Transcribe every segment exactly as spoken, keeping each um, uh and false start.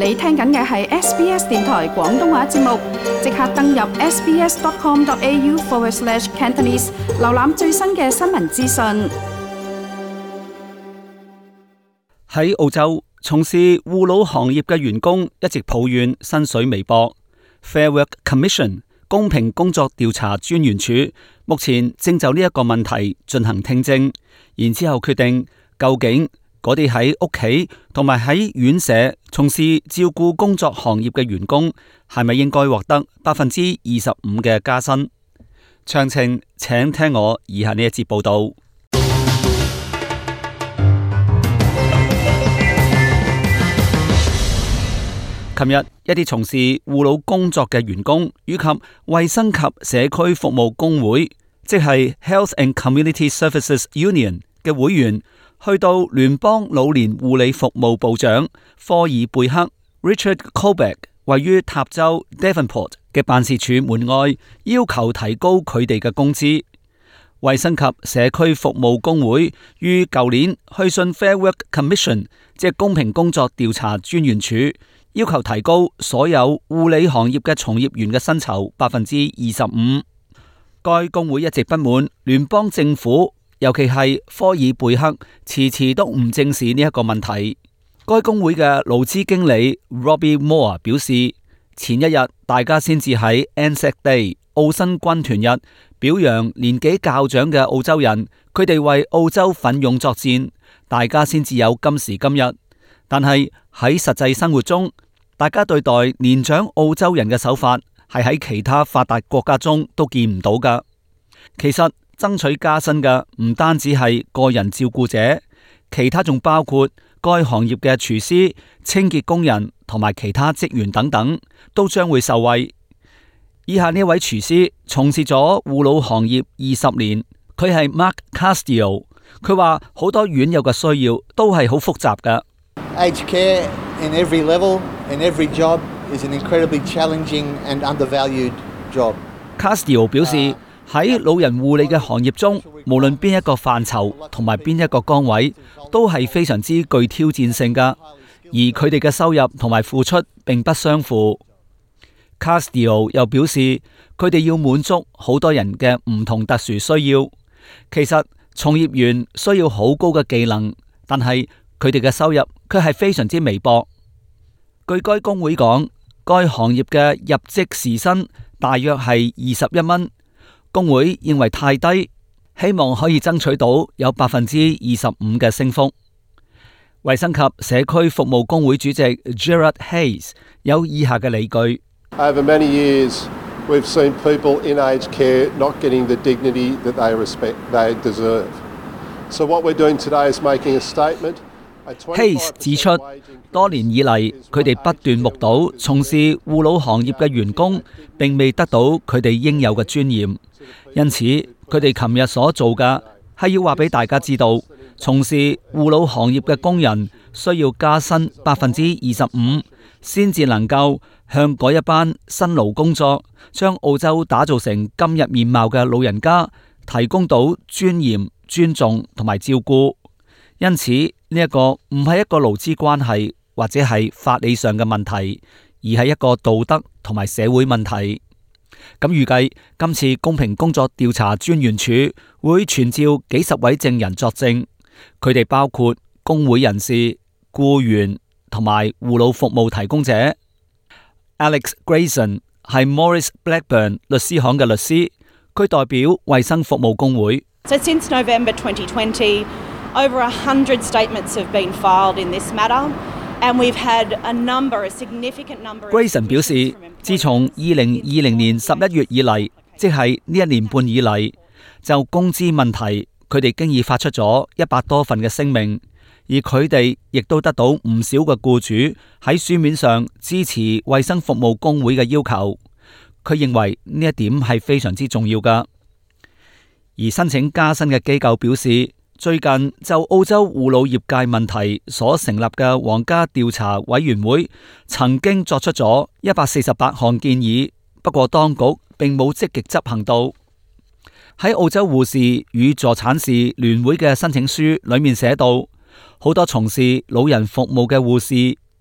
你聽緊嘅係 S B S 電台廣東話節目，即刻登入 sbs.com.au forward slash Cantonese， 瀏覽最新嘅新聞資訊。 喺澳洲從事護老行業嘅員工一直抱怨薪水微薄。Fair Work Commission 公平工作調查專員署目前正就呢一個問題進行聽證，然之後決定究竟嗰啲喺屋企同埋喺院舍從事照顧工作行業嘅員工係咪應該獲得百分之二十五嘅加薪？詳情請聽我以下呢一節報道。琴日一啲從事護老工作嘅員工以及衛生及社區服務工會，即係 Health and Community Services Union 嘅會員，去到聯邦老年護理服務部長科爾貝克 Richard Colbeck 位於塔州 Devonport 嘅辦事處門外，要求提高佢哋嘅工資。衛生及社區服務工會於舊年去信 Fair Work Commission， 即係公平工作調查專員署，要求提高所有護理行業嘅從業員嘅薪酬百分之二十五。該工會一直不滿聯邦政府，尤其係科爾貝克遲遲都唔正視呢一個問題。該工會嘅勞資經理 Robbie Moore 表示，前一日大家先至喺 Anzac Day 澳新軍團日表揚年紀較長嘅澳洲人，佢哋為澳洲奮勇作戰，大家先至有今時今日。但係喺實際生活中，大家對待年長澳洲人嘅手法係喺其他發達國家中都見唔到㗎。其實爭取加薪嘅唔單止係個人照顧者，其他仲包括該行業嘅廚師、清潔工人同埋其他職員等等，都將會受惠。以下呢位廚師從事咗護老行業二十年，佢係 Mark Castillo。佢話好多院友嘅需要都係好複雜㗎。 Aged care in every level, in every job, is an incredibly challenging and undervalued job. Castillo 表示喺老人護理嘅行業中，無論邊一個範疇同埋邊一個崗位，都係非常之具挑戰性㗎，而佢哋嘅收入同埋付出並不相符。Castillo 又表示，佢哋要滿足好多人嘅唔同特殊需要。其實從業員需要好高嘅技能，但係佢哋嘅收入卻係非常之微薄。據該工會講，該行業嘅入職時薪大約係二十一蚊，工會認為太低，希望可以爭取到有百分之二十五嘅升幅。衛生及社區服務工會主席 Gerard Hayes 有以下嘅理據。 Over many years, we've seen people in aged care not getting the dignity that they respect, they deserve. So what we're doing today is making a statement. Hayes 指出，多年以嚟，佢哋不斷目睹從事護老行業嘅員工並未得到佢哋應有嘅尊嚴，因此佢哋琴日所做嘅係要話俾大家知道，從事護老行業嘅工人需要加薪百分之二十五，先至能夠向嗰一班辛勞工作、將澳洲打造成今日面貌嘅老人家提供到尊嚴、尊重同埋照顧。因此呢一個唔係一個勞資關係或者係法理上嘅問題，而係一個道德同埋社會問題。咁預計今次公平工作調查專員署會傳召幾十位證人作證，佢哋包括工會人士、僱員同埋護老服務提供者。Alex Grayson 係 Morris Blackburn 律師行嘅律師，佢代表衛生服務工會。 So since November twenty twenty, over a hundred statements have been filed in this matter, and we've had a number, a significant number. Grayson 表示，自從二零二零年十一月以嚟，即係呢一年半以嚟，就工資問題，佢哋經已發出咗一百多份嘅聲明。而佢哋亦都得到唔少嘅僱主喺書面上支持衛生服務工會嘅要求，佢認為呢一點係非常之重要㗎。而申請加薪嘅機構表示，最近就澳洲護老業界問題所成立嘅皇家調查委員會曾經作出咗一百四十八項建議，不過當局並冇積極執行到。喺澳洲護士與助產士聯會嘅申請書裏面寫到，好多從事老人服務嘅護士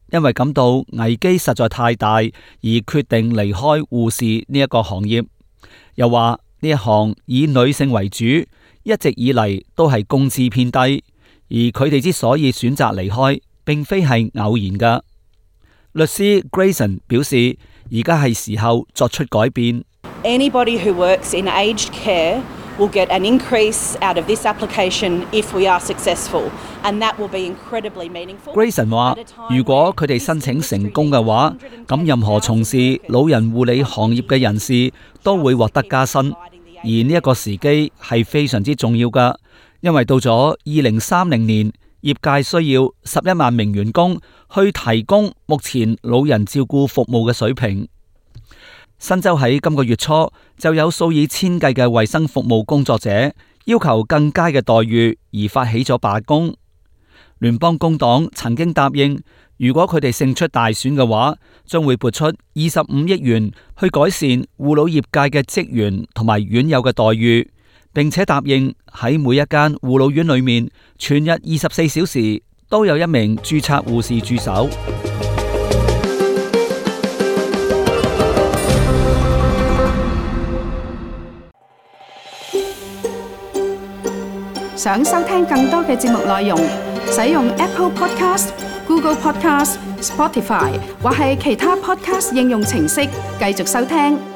因為感到危機實在太大，而決定離開護士呢一個行業。又話呢一行以女性為主，一直以嚟都係工資偏低，而佢哋之所以選擇離開，並非係偶然㗎。律師 Grayson 表示，而家係時候作出改變。 Anybody who works in aged care will get an increase out of this application if we are successful, and that will be incredibly meaningful. Grayson 話，如果佢哋申請成功嘅話，咁任何從事老人護理行業嘅人士都會獲得加薪，而呢一個時機係非常之重要㗎，因為到咗二零三零年，業界需要十一萬名員工去提供目前老人照顧服務嘅水平。新州喺今個月初就有數以千計嘅衛生服務工作者要求更佳嘅待遇而發起咗罷工。聯邦工黨曾經答應，如果佢哋勝出大選嘅話，將會撥出二十五億元去改善護老業界嘅職員同埋院友嘅待遇，並且答應喺每一間護老院裏面，全日二十四小時都有一名註冊護士駐守。 想收聽更多嘅節目內容，使用 Apple Podcast、Google Podcast、Spotify 或係其他 Podcast 應用程式繼續收聽。